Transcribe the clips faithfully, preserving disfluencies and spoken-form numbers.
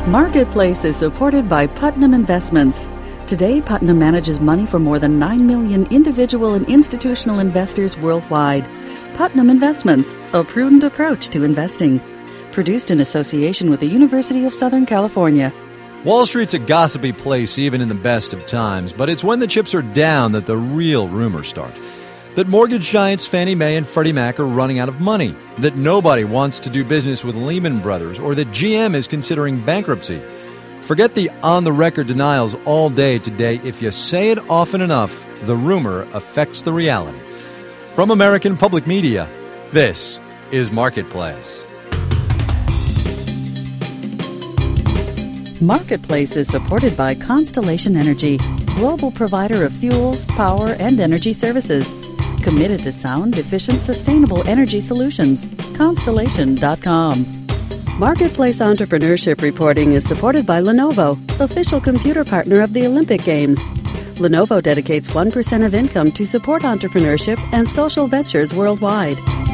Marketplace is supported by Putnam Investments. Today, Putnam manages money for more than nine million individual and institutional investors worldwide. Putnam Investments, a prudent approach to investing. Produced in association with the University of Southern California. Wall Street's a gossipy place even in the best of times, but it's when the chips are down that the real rumors start. That mortgage giants Fannie Mae and Freddie Mac are running out of money, that nobody wants to do business with Lehman Brothers, or that G M is considering bankruptcy. Forget the on-the-record denials all day today. If you say it often enough, the rumor affects the reality. From American Public Media, this is Marketplace. Marketplace is supported by Constellation Energy, global provider of fuels, power, and energy services. Committed to sound, efficient, sustainable energy solutions. Constellation dot com. Marketplace Entrepreneurship Reporting is supported by Lenovo, official computer partner of the Olympic Games. Lenovo dedicates one percent of income to support entrepreneurship and social ventures worldwide.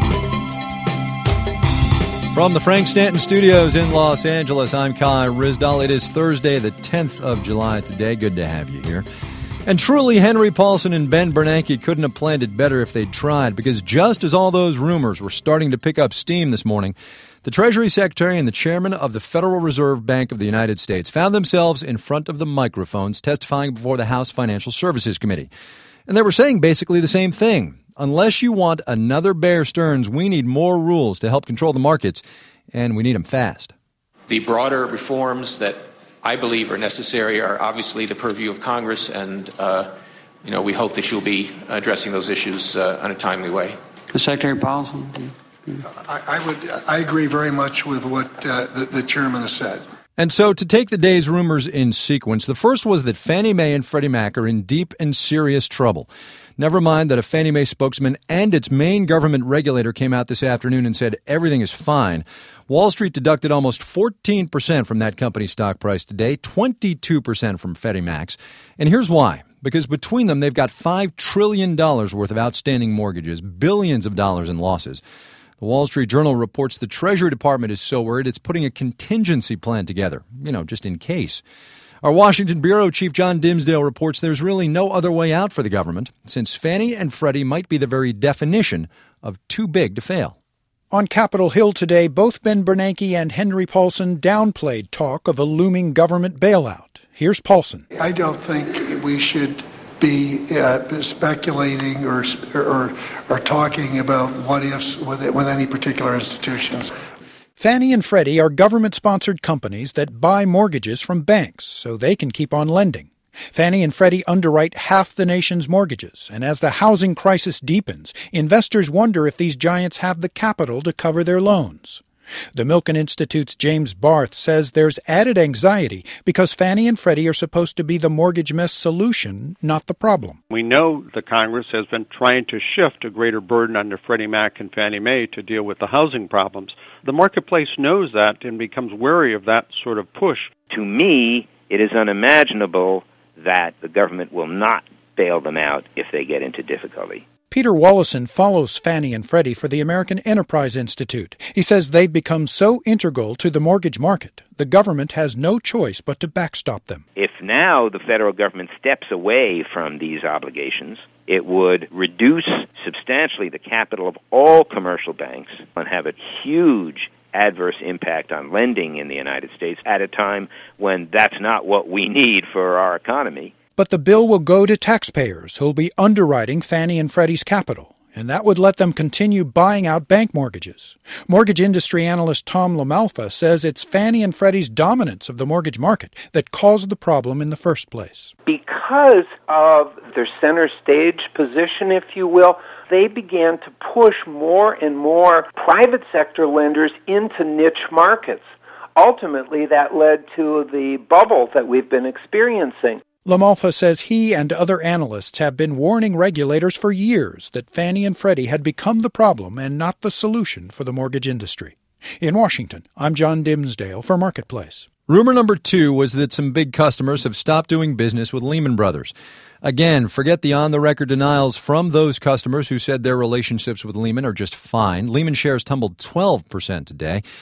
From the Frank Stanton Studios in Los Angeles, I'm Kai Ryssdal. It is Thursday, the tenth of July today. Good to have you here. And truly, Henry Paulson and Ben Bernanke couldn't have planned it better if they'd tried, because just as all those rumors were starting to pick up steam this morning, the Treasury Secretary and the Chairman of the Federal Reserve Bank of the United States found themselves in front of the microphones testifying before the House Financial Services Committee. And they were saying basically the same thing. Unless you want another Bear Stearns, we need more rules to help control the markets, and we need them fast. The broader reforms that I believe are necessary are obviously the purview of Congress, and uh, you know we hope that you'll be addressing those issues uh, in a timely way. Secretary Paulson. I, I would. I agree very much with what uh, the, the chairman has said. And so, to take the day's rumors in sequence, the first was that Fannie Mae and Freddie Mac are in deep and serious trouble. Never mind that a Fannie Mae spokesman and its main government regulator came out this afternoon and said everything is fine. Wall Street deducted almost fourteen percent from that company's stock price today, twenty-two percent from Freddie Mac's. And here's why. Because between them, they've got five trillion dollars worth of outstanding mortgages, billions of dollars in losses. The Wall Street Journal reports the Treasury Department is so worried it's putting a contingency plan together, you know, just in case. Our Washington Bureau Chief John Dimsdale reports there's really no other way out for the government, since Fannie and Freddie might be the very definition of too big to fail. On Capitol Hill today, both Ben Bernanke and Henry Paulson downplayed talk of a looming government bailout. Here's Paulson. I don't think we should be uh, speculating or, or or talking about what ifs with, with any particular institutions. Fannie and Freddie are government-sponsored companies that buy mortgages from banks so they can keep on lending. Fannie and Freddie underwrite half the nation's mortgages, and as the housing crisis deepens, investors wonder if these giants have the capital to cover their loans. The Milken Institute's James Barth says there's added anxiety because Fannie and Freddie are supposed to be the mortgage mess solution, not the problem. We know the Congress has been trying to shift a greater burden onto Freddie Mac and Fannie Mae to deal with the housing problems. The marketplace knows that and becomes wary of that sort of push. To me, it is unimaginable that the government will not bail them out if they get into difficulty. Peter Wallison follows Fannie and Freddie for the American Enterprise Institute. He says they've become so integral to the mortgage market, the government has no choice but to backstop them. If now the federal government steps away from these obligations, it would reduce substantially the capital of all commercial banks and have a huge adverse impact on lending in the United States at a time when that's not what we need for our economy. But the bill will go to taxpayers who'll be underwriting Fannie and Freddie's capital, and that would let them continue buying out bank mortgages. Mortgage industry analyst Tom LaMalfa says it's Fannie and Freddie's dominance of the mortgage market that caused the problem in the first place. Because of their center stage position, if you will, they began to push more and more private sector lenders into niche markets. Ultimately, that led to the bubble that we've been experiencing. LaMalfa says he and other analysts have been warning regulators for years that Fannie and Freddie had become the problem and not the solution for the mortgage industry. In Washington, I'm John Dimsdale for Marketplace. Rumor number two was that some big customers have stopped doing business with Lehman Brothers. Again, forget the on-the-record denials from those customers who said their relationships with Lehman are just fine. Lehman shares tumbled twelve percent today.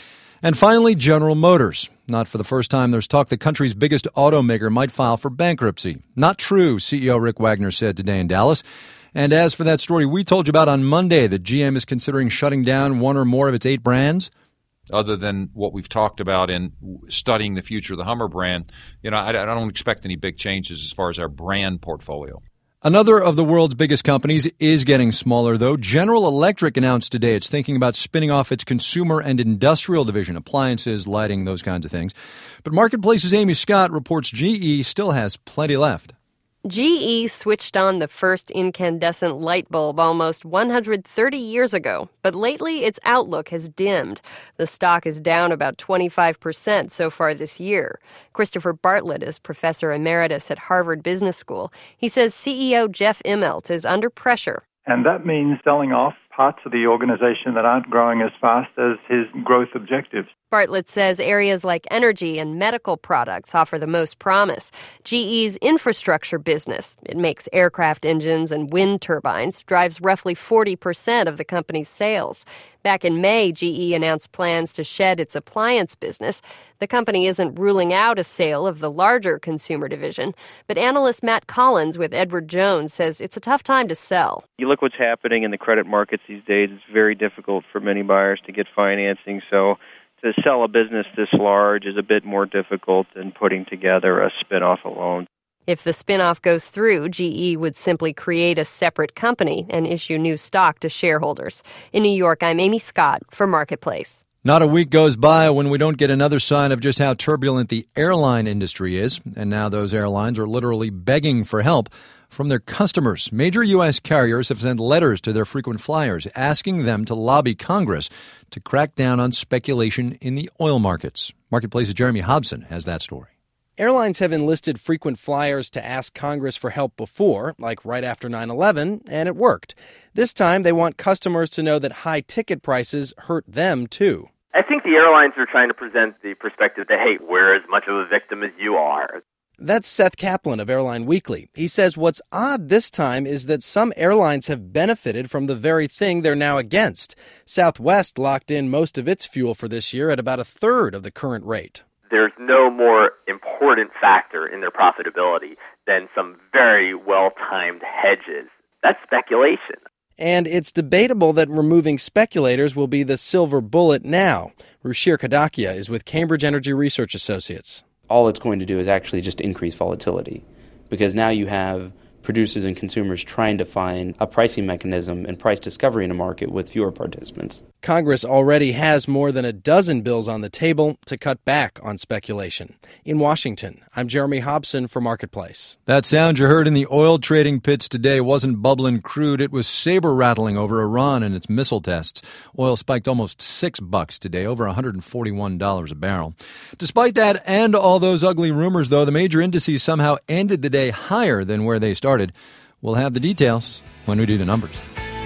And finally, General Motors. Not for the first time, there's talk the country's biggest automaker might file for bankruptcy. Not true, C E O Rick Wagner said today in Dallas. And as for that story we told you about on Monday, that G M is considering shutting down one or more of its eight brands, other than what we've talked about in studying the future of the Hummer brand, you know, I, I don't expect any big changes as far as our brand portfolio. Another of the world's biggest companies is getting smaller, though. General Electric announced today it's thinking about spinning off its consumer and industrial division, appliances, lighting, those kinds of things. But Marketplace's Amy Scott reports G E still has plenty left. G E switched on the first incandescent light bulb almost one hundred thirty years ago, but lately its outlook has dimmed. The stock is down about twenty-five percent so far this year. Christopher Bartlett is professor emeritus at Harvard Business School. He says C E O Jeff Immelt is under pressure. And that means selling off parts of the organization that aren't growing as fast as his growth objectives. Bartlett says areas like energy and medical products offer the most promise. G E's infrastructure business, it makes aircraft engines and wind turbines, drives roughly forty percent of the company's sales. Back in May, G E announced plans to shed its appliance business. The company isn't ruling out a sale of the larger consumer division, but analyst Matt Collins with Edward Jones says it's a tough time to sell. You look what's happening in the credit markets these days, it's very difficult for many buyers to get financing, so to sell a business this large is a bit more difficult than putting together a spin-off alone. If the spin-off goes through, G E would simply create a separate company and issue new stock to shareholders. In New York, I'm Amy Scott for Marketplace. Not a week goes by when we don't get another sign of just how turbulent the airline industry is. And now those airlines are literally begging for help from their customers. Major U S carriers have sent letters to their frequent flyers asking them to lobby Congress to crack down on speculation in the oil markets. Marketplace's Jeremy Hobson has that story. Airlines have enlisted frequent flyers to ask Congress for help before, like right after nine eleven, and it worked. This time, they want customers to know that high ticket prices hurt them, too. I think the airlines are trying to present the perspective that, hey, we're as much of a victim as you are. That's Seth Kaplan of Airline Weekly. He says what's odd this time is that some airlines have benefited from the very thing they're now against. Southwest locked in most of its fuel for this year at about a third of the current rate. There's no more important factor in their profitability than some very well-timed hedges. That's speculation. And it's debatable that removing speculators will be the silver bullet now. Ruchir Kadakia is with Cambridge Energy Research Associates. All it's going to do is actually just increase volatility, because now you have producers and consumers trying to find a pricing mechanism and price discovery in a market with fewer participants. Congress already has more than a dozen bills on the table to cut back on speculation. In Washington, I'm Jeremy Hobson for Marketplace. That sound you heard in the oil trading pits today wasn't bubbling crude. It was saber-rattling over Iran and its missile tests. Oil spiked almost six bucks today, over one hundred forty-one dollars a barrel. Despite that and all those ugly rumors, though, the major indices somehow ended the day higher than where they started. We'll have the details when we do the numbers.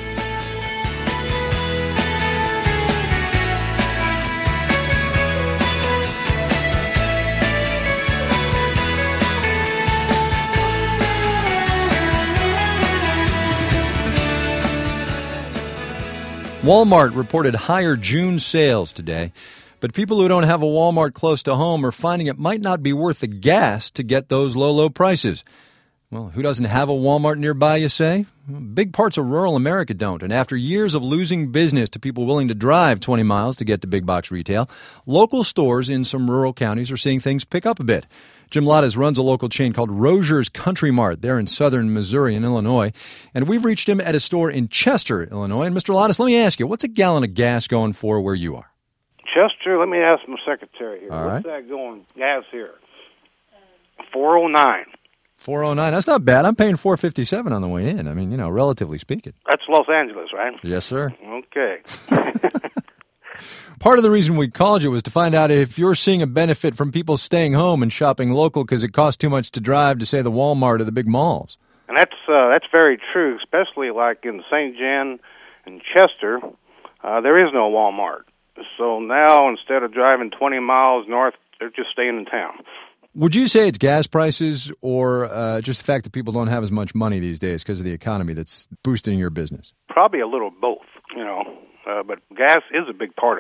Walmart reported higher June sales today, but people who don't have a Walmart close to home are finding it might not be worth the gas to get those low, low prices. Well, who doesn't have a Walmart nearby, you say? Big parts of rural America don't, and after years of losing business to people willing to drive twenty miles to get to big box retail, local stores in some rural counties are seeing things pick up a bit. Jim Lattes runs a local chain called Rogers Country Mart there in southern Missouri and Illinois, and we've reached him at a store in Chester, Illinois. And Mister Lattes, let me ask you, what's a gallon of gas going for where you are? Chester, let me ask my secretary here. All What's right. that going gas here? four oh nine. four oh nine. That's not bad. I'm paying four fifty-seven on the way in. I mean, you know, relatively speaking. That's Los Angeles, right? Yes, sir. Okay. Part of the reason we called you was to find out if you're seeing a benefit from people staying home and shopping local because it costs too much to drive to, say, the Walmart or the big malls. And that's uh, that's very true, especially like in Saint John and Chester. Uh, there is no Walmart. So now, instead of driving twenty miles north, they're just staying in town. Would you say it's gas prices or uh, just the fact that people don't have as much money these days because of the economy that's boosting your business? Probably a little both, you know. Uh, but gas is a big part of it.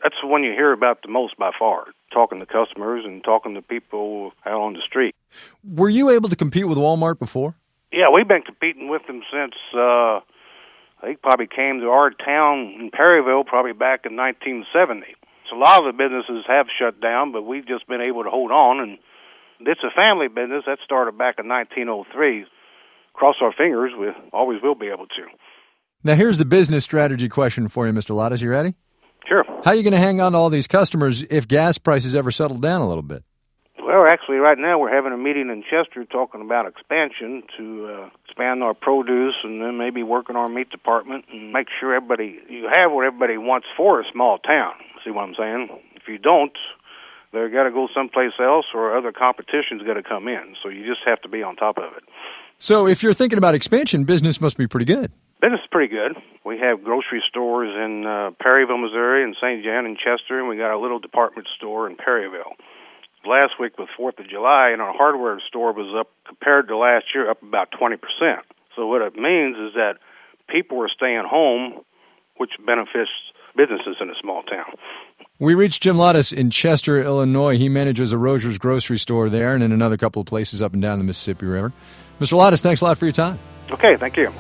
That's the one you hear about the most by far, talking to customers and talking to people out on the street. Were you able to compete with Walmart before? Yeah, we've been competing with them since uh, they probably came to our town in Perryville probably back in nineteen seventy. So a lot of the businesses have shut down, but we've just been able to hold on. And it's a family business that started back in nineteen oh three. Cross our fingers, we always will be able to. Now, here's the business strategy question for you, Mister Lattis. You ready? Sure. How are you going to hang on to all these customers if gas prices ever settle down a little bit? Well, actually, right now we're having a meeting in Chester talking about expansion to uh, expand our produce and then maybe work on our meat department and make sure everybody, you have what everybody wants for a small town. See what I'm saying? If you don't, they've got to go someplace else or other competition's got to come in. So you just have to be on top of it. So if you're thinking about expansion, business must be pretty good. Business is pretty good. We have grocery stores in uh, Perryville, Missouri, and Saint John and Chester, and we got a little department store in Perryville. Last week was fourth of July, and our hardware store was up, compared to last year, up about twenty percent. So what it means is that people are staying home, which benefits businesses in a small town. We reached Jim Lattis in Chester, Illinois. He manages a Roger's grocery store there and in another couple of places up and down the Mississippi River. Mister Lattis, thanks a lot for your time. Okay, thank you.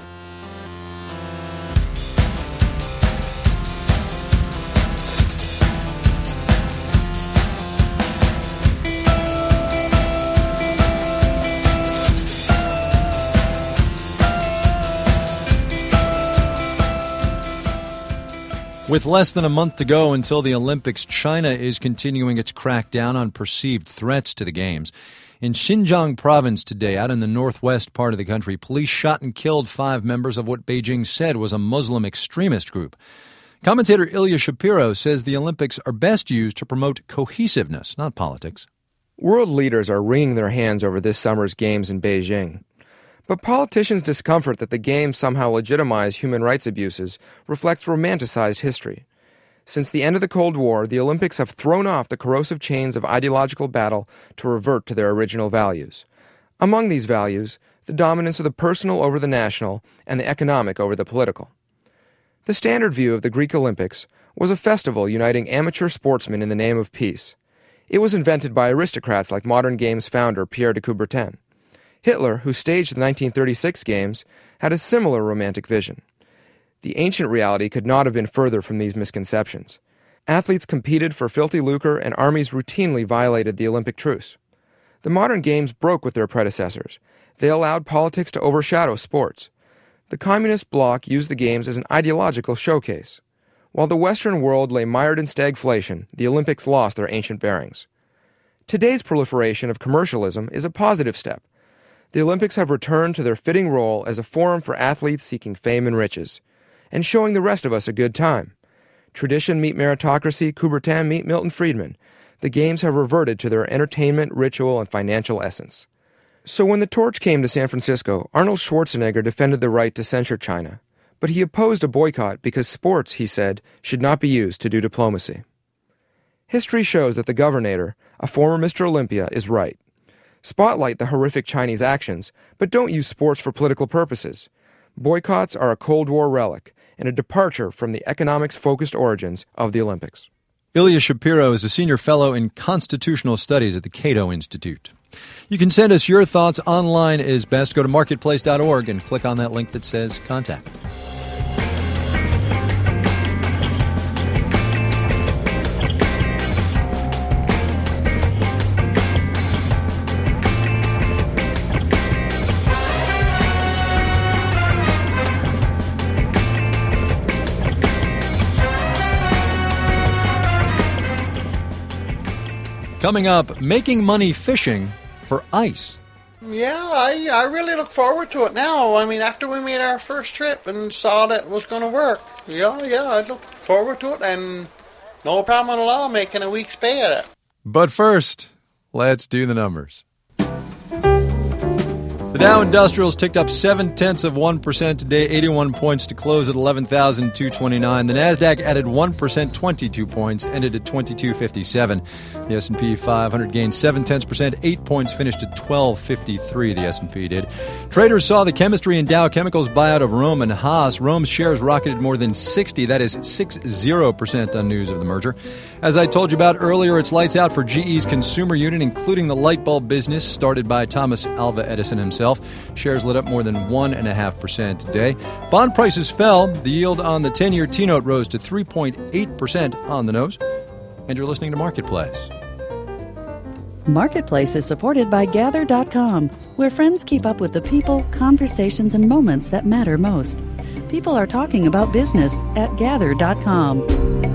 With less than a month to go until the Olympics, China is continuing its crackdown on perceived threats to the Games. In Xinjiang province today, out in the northwest part of the country, police shot and killed five members of what Beijing said was a Muslim extremist group. Commentator Ilya Shapiro says the Olympics are best used to promote cohesiveness, not politics. World leaders are wringing their hands over this summer's Games in Beijing. But politicians' discomfort that the Games somehow legitimize human rights abuses reflects romanticized history. Since the end of the Cold War, the Olympics have thrown off the corrosive chains of ideological battle to revert to their original values. Among these values, the dominance of the personal over the national and the economic over the political. The standard view of the Greek Olympics was a festival uniting amateur sportsmen in the name of peace. It was invented by aristocrats like modern Games founder Pierre de Coubertin. Hitler, who staged the nineteen thirty-six Games, had a similar romantic vision. The ancient reality could not have been further from these misconceptions. Athletes competed for filthy lucre and armies routinely violated the Olympic truce. The modern Games broke with their predecessors. They allowed politics to overshadow sports. The communist bloc used the Games as an ideological showcase. While the Western world lay mired in stagflation, the Olympics lost their ancient bearings. Today's proliferation of commercialism is a positive step. The Olympics have returned to their fitting role as a forum for athletes seeking fame and riches, and showing the rest of us a good time. Tradition meet meritocracy, Coubertin meet Milton Friedman. The Games have reverted to their entertainment, ritual, and financial essence. So when the torch came to San Francisco, Arnold Schwarzenegger defended the right to censure China. But he opposed a boycott because sports, he said, should not be used to do diplomacy. History shows that the Governator, a former Mister Olympia, is right. Spotlight the horrific Chinese actions, but don't use sports for political purposes. Boycotts are a Cold War relic and a departure from the economics-focused origins of the Olympics. Ilya Shapiro is a senior fellow in constitutional studies at the Cato Institute. You can send us your thoughts online as best. Go to marketplace dot org and click on that link that says Contact. Coming up, making money fishing for ice. Yeah, I, I really look forward to it now. I mean, after we made our first trip and saw that it was going to work, yeah, yeah, I look forward to it, and no problem at all making a week's pay at it. But first, let's do the numbers. The Dow Industrials ticked up seven-tenths of one percent today, eighty-one points to close at eleven thousand two hundred twenty-nine. The Nasdaq added one percent, twenty-two points, ended at twenty-two fifty-seven. The S and P five hundred gained seven-tenths percent, eight points, finished at twelve fifty-three, the S and P did. Traders saw the chemistry and Dow Chemicals buyout of Rome and Haas. Rome's shares rocketed more than sixty, that is sixty percent on news of the merger. As I told you about earlier, it's lights out for G E's consumer unit, including the light bulb business started by Thomas Alva Edison himself. Shares lit up more than one point five percent today. Bond prices fell. The yield on the ten-year T-note rose to three point eight percent on the nose. And you're listening to Marketplace. Marketplace is supported by Gather dot com, where friends keep up with the people, conversations, and moments that matter most. People are talking about business at Gather dot com.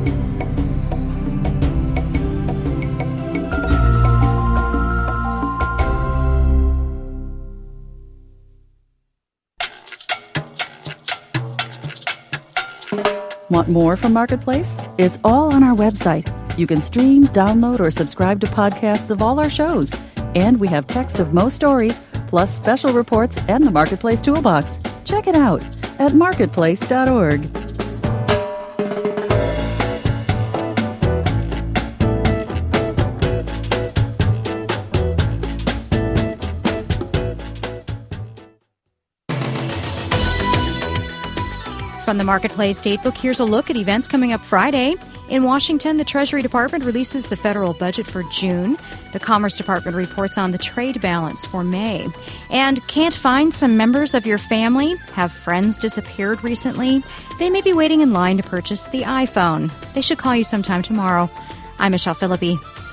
Want more from Marketplace? It's all on our website. You can stream, download, or subscribe to podcasts of all our shows. And we have text of most stories, plus special reports and the Marketplace Toolbox. Check it out at marketplace dot org. From the Marketplace Datebook, here's a look at events coming up Friday. In Washington, the Treasury Department releases the federal budget for June. The Commerce Department reports on the trade balance for May. And can't find some members of your family? Have friends disappeared recently? They may be waiting in line to purchase the iPhone. They should call you sometime tomorrow. I'm Michelle Philippi.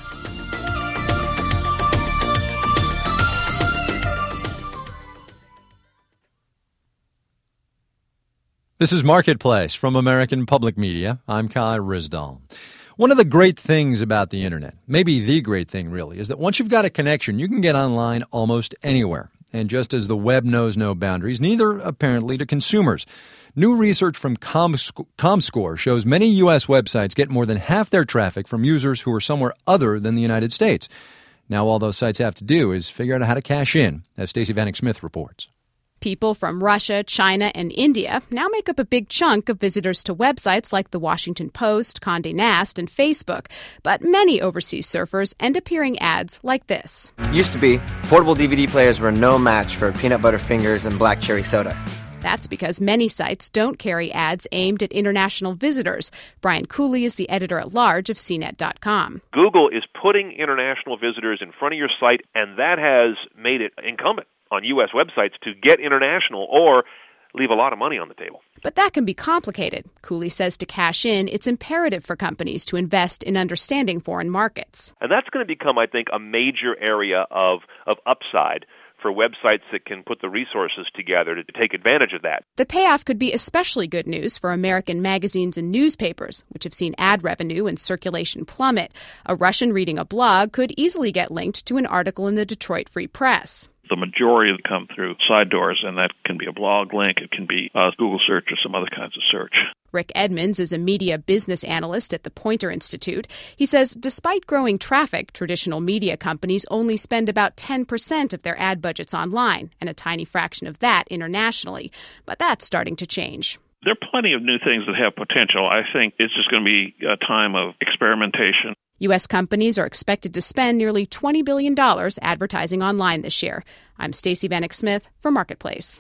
This is Marketplace from American Public Media. I'm Kai Risdall. One of the great things about the Internet, maybe the great thing really, is that once you've got a connection, you can get online almost anywhere. And just as the web knows no boundaries, neither apparently do consumers. New research from Comsc- ComScore shows many U S websites get more than half their traffic from users who are somewhere other than the United States. Now all those sites have to do is figure out how to cash in, as Stacey Vanek Smith reports. People from Russia, China, and India now make up a big chunk of visitors to websites like The Washington Post, Condé Nast, and Facebook. But many overseas surfers end up hearing ads like this. Used to be, portable D V D players were no match for peanut butter fingers and black cherry soda. That's because many sites don't carry ads aimed at international visitors. Brian Cooley is the editor-at-large of C net dot com. Google is putting international visitors in front of your site, and that has made it incumbent on U S websites to get international or leave a lot of money on the table. But that can be complicated. Cooley says to cash in, it's imperative for companies to invest in understanding foreign markets. And that's going to become, I think, a major area of, of upside for websites that can put the resources together to take advantage of that. The payoff could be especially good news for American magazines and newspapers, which have seen ad revenue and circulation plummet. A Russian reading a blog could easily get linked to an article in the Detroit Free Press. The majority come through side doors, and that can be a blog link, it can be a Google search or some other kinds of search. Rick Edmonds is a media business analyst at the Poynter Institute. He says despite growing traffic, traditional media companies only spend about ten percent of their ad budgets online, and a tiny fraction of that internationally. But that's starting to change. There are plenty of new things that have potential. I think it's just going to be a time of experimentation. U S companies are expected to spend nearly twenty billion dollars advertising online this year. I'm Stacey Vanek Smith for Marketplace.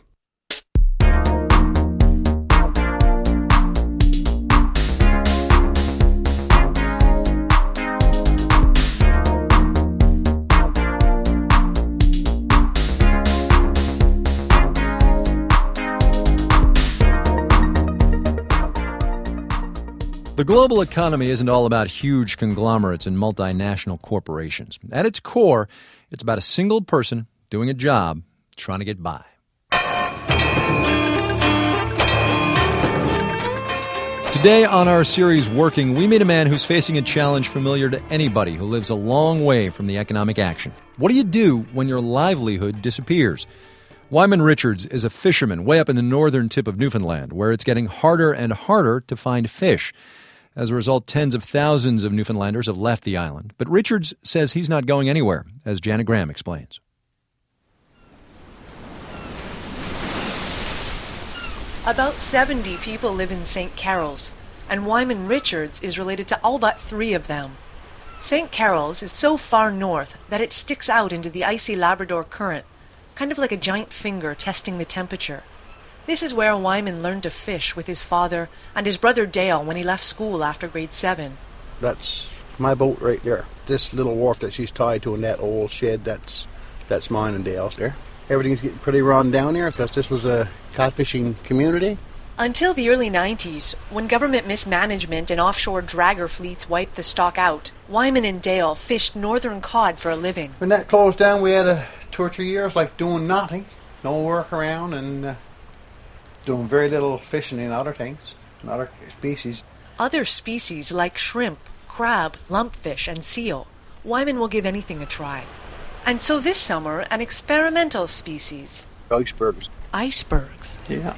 The global economy isn't all about huge conglomerates and multinational corporations. At its core, it's about a single person doing a job, trying to get by. Today on our series Working, we meet a man who's facing a challenge familiar to anybody who lives a long way from the economic action. What do you do when your livelihood disappears? Wyman Richards is a fisherman way up in the northern tip of Newfoundland, where it's getting harder and harder to find fish. As a result, tens of thousands of Newfoundlanders have left the island. But Richards says he's not going anywhere, as Janet Graham explains. About seventy people live in Saint Carol's, and Wyman Richards is related to all but three of them. Saint Carol's is so far north that it sticks out into the icy Labrador Current, kind of like a giant finger testing the temperature. This is where Wyman learned to fish with his father and his brother Dale when he left school after grade seven. That's my boat right there. This little wharf that she's tied to in that old shed, that's that's mine and Dale's there. Everything's getting pretty run down here because this was a catfishing community. Until the early nineties, when government mismanagement and offshore dragger fleets wiped the stock out, Wyman and Dale fished northern cod for a living. When that closed down, we had a two or three years like doing nothing, no work around, and uh, doing very little fishing in other things, in other species. Other species like shrimp, crab, lumpfish, and seal, Wyman will give anything a try. And so this summer, an experimental species. Icebergs. Icebergs. Yeah.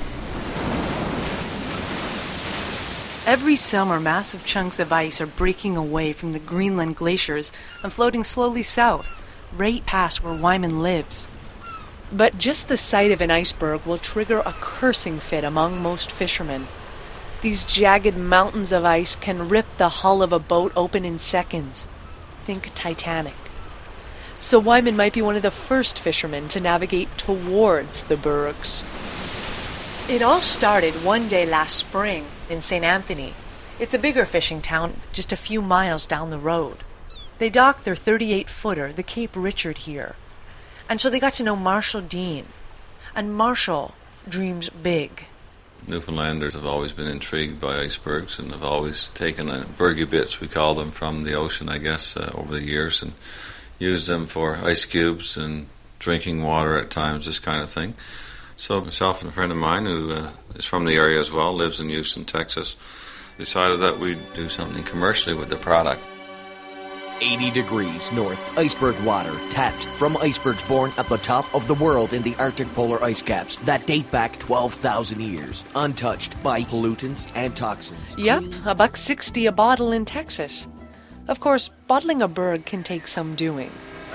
Every summer, massive chunks of ice are breaking away from the Greenland glaciers and floating slowly south, right past where Wyman lives. But just the sight of an iceberg will trigger a cursing fit among most fishermen. These jagged mountains of ice can rip the hull of a boat open in seconds. Think Titanic. So Wyman might be one of the first fishermen to navigate towards the bergs. It all started one day last spring in Saint Anthony. It's a bigger fishing town just a few miles down the road. They docked their thirty-eight footer, the Cape Richard, here. And so they got to know Marshall Dean. And Marshall dreams big. Newfoundlanders have always been intrigued by icebergs and have always taken uh, bergy bits, we call them, from the ocean, I guess, uh, over the years, and used them for ice cubes and drinking water at times, this kind of thing. So myself and a friend of mine who uh, is from the area as well, lives in Houston, Texas, decided that we'd do something commercially with the product. eighty degrees north, iceberg water tapped from icebergs born at the top of the world in the Arctic polar ice caps that date back twelve thousand years, untouched by pollutants and toxins. Yep, a buck sixty a bottle in Texas. Of course, bottling a berg can take some doing.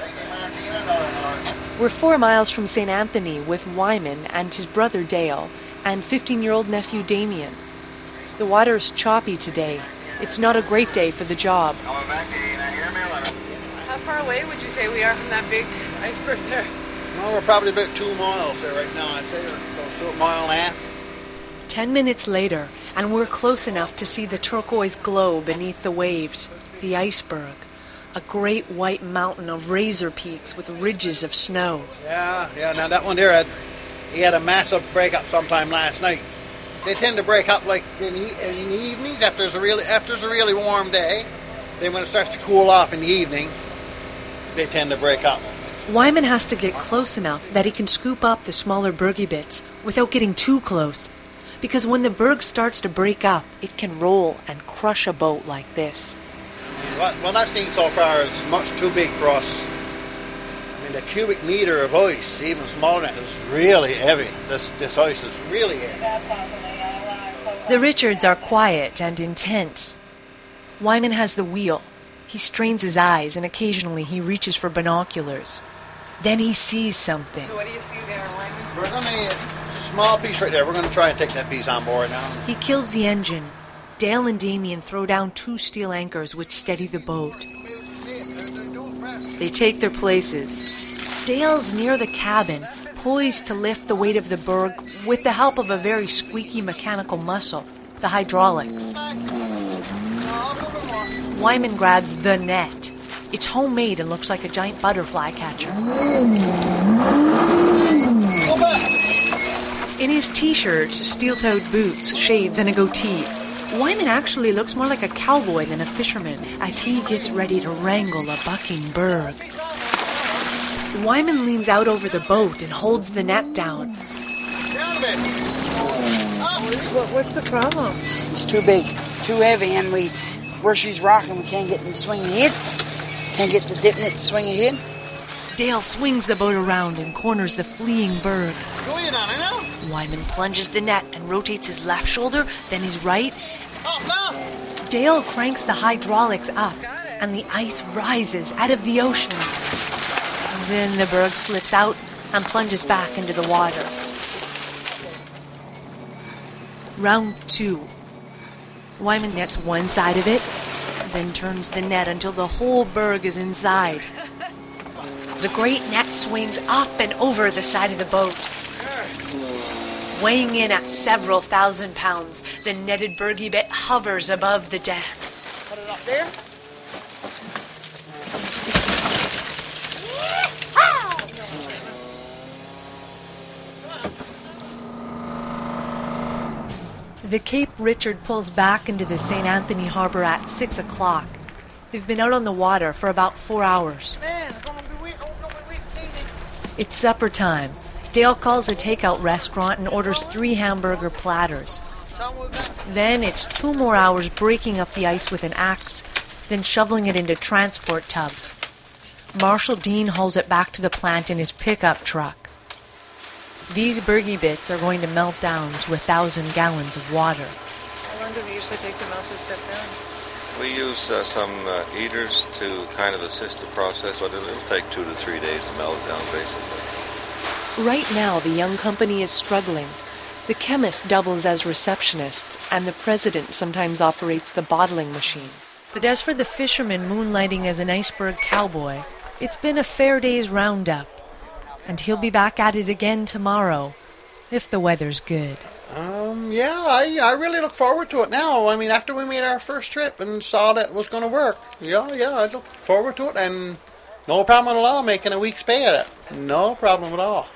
We're four miles from Saint Anthony with Wyman and his brother Dale and fifteen-year-old nephew Damien. The water's choppy today. It's not a great day for the job. How far away would you say we are from that big iceberg there? Well, we're probably about two miles there right now. I'd say we're close to a mile and a half. Ten minutes later, and we're close enough to see the turquoise glow beneath the waves, the iceberg. A great white mountain of razor peaks with ridges of snow. Yeah, yeah. Now that one there, had, he had a massive breakup sometime last night. They tend to break up like in the, in the evenings after it's a really after it's a really warm day. Then when it starts to cool off in the evening, they tend to break up. Wyman has to get close enough that he can scoop up the smaller bergy bits without getting too close. Because when the berg starts to break up, it can roll and crush a boat like this. What, what I've seen so far is much too big for us. I mean, the cubic meter of ice, even smaller than that, is really heavy. This, this ice is really heavy. The Richards are quiet and intense. Wyman has the wheel. He strains his eyes, and occasionally he reaches for binoculars. Then he sees something. So what do you see there, Wyman? We're going to, it's a small piece right there. We're going to try and take that piece on board now. He kills the engine. Dale and Damien throw down two steel anchors which steady the boat. They take their places. Dale's near the cabin, poised to lift the weight of the berg with the help of a very squeaky mechanical muscle, the hydraulics. Wyman grabs the net. It's homemade and looks like a giant butterfly catcher. In his t-shirts, steel-toed boots, shades, and a goatee, Wyman actually looks more like a cowboy than a fisherman as he gets ready to wrangle a bucking berg. Wyman leans out over the boat and holds the net down. What's the problem? It's too big. It's too heavy, and we, where she's rocking, we can't get in the swing ahead. Can't get the dip net to swing ahead. Dale swings the boat around and corners the fleeing berg. Wyman plunges the net and rotates his left shoulder, then his right. Dale cranks the hydraulics up, and the ice rises out of the ocean. Then the berg slips out and plunges back into the water. Round two. Wyman nets one side of it, then turns the net until the whole berg is inside. The great net swings up and over the side of the boat. Weighing in at several thousand pounds, the netted bergy bit hovers above the deck. Put it up there. The Cape Richard pulls back into the Saint Anthony Harbor at six o'clock. They've been out on the water for about four hours. It's supper time. Dale calls a takeout restaurant and orders three hamburger platters. Then it's two more hours breaking up the ice with an axe, then shoveling it into transport tubs. Marshall Dean hauls it back to the plant in his pickup truck. These bergy bits are going to melt down to a thousand gallons of water. How long does it usually take to melt this stuff down? We use uh, some uh, heaters to kind of assist the process, but it'll, it'll take two to three days to melt it down, basically. Right now, the young company is struggling. The chemist doubles as receptionist, and the president sometimes operates the bottling machine. But as for the fisherman moonlighting as an iceberg cowboy, it's been a fair day's roundup. And he'll be back at it again tomorrow, if the weather's good. Um, yeah, I, I really look forward to it now. I mean, after we made our first trip and saw that it was going to work, yeah, yeah, I look forward to it, and no problem at all making a week's pay at it. No problem at all.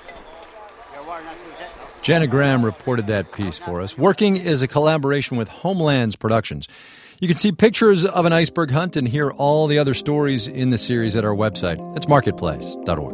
Jenna Graham reported that piece for us. Working is a collaboration with Homelands Productions. You can see pictures of an iceberg hunt and hear all the other stories in the series at our website. It's marketplace dot org.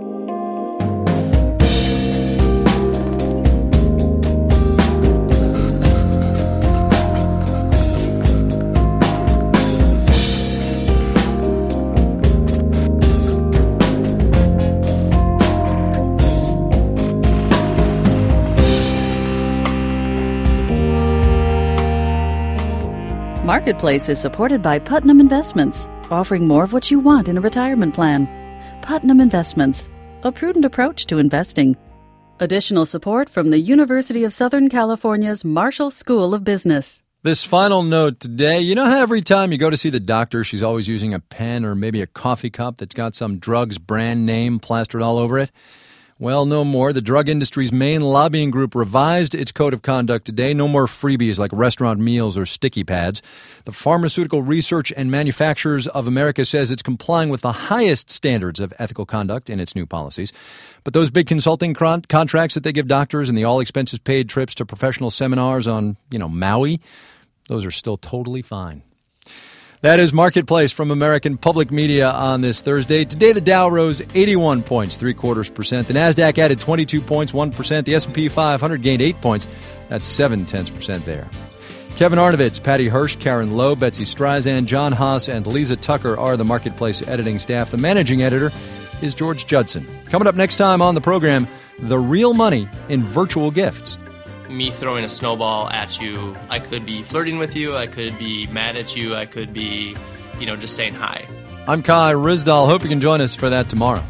Marketplace is supported by Putnam Investments, offering more of what you want in a retirement plan. Putnam Investments, a prudent approach to investing. Additional support from the University of Southern California's Marshall School of Business. This final note today, you know how every time you go to see the doctor, she's always using a pen or maybe a coffee cup that's got some drug's brand name plastered all over it? Well, no more. The drug industry's main lobbying group revised its code of conduct today. No more freebies like restaurant meals or sticky pads. The Pharmaceutical Research and Manufacturers of America says it's complying with the highest standards of ethical conduct in its new policies. But those big consulting con- contracts that they give doctors and the all-expenses-paid trips to professional seminars on, you know, Maui, those are still totally fine. That is Marketplace from American Public Media on this Thursday. Today, the Dow rose eighty-one points, three quarters percent. The Nasdaq added twenty-two points, one percent. The S and P five hundred gained eight points. That's seven tenths percent there. Kevin Arnovitz, Patty Hirsch, Karen Lowe, Betsy Streisand, John Haas, and Lisa Tucker are the Marketplace editing staff. The managing editor is George Judson. Coming up next time on the program, the real money in virtual gifts. Me throwing a snowball at you. I could be flirting with you. I could be mad at you. I could be, you know, just saying hi. I'm Kai Rizdal. Hope you can join us for that tomorrow.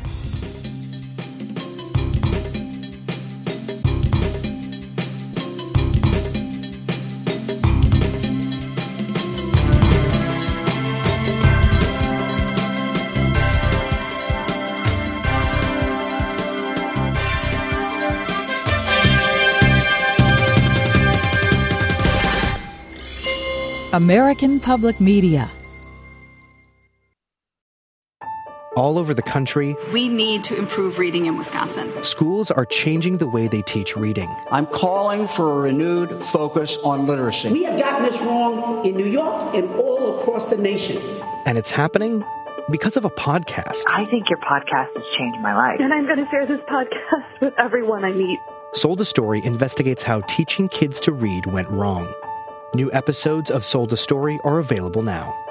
American Public Media. All over the country, we need to improve reading in Wisconsin. Schools are changing the way they teach reading. I'm calling for a renewed focus on literacy. We have gotten this wrong in New York and all across the nation. And it's happening because of a podcast. I think your podcast has changed my life. And I'm going to share this podcast with everyone I meet. Sold a Story investigates how teaching kids to read went wrong. New episodes of Sold a Story are available now.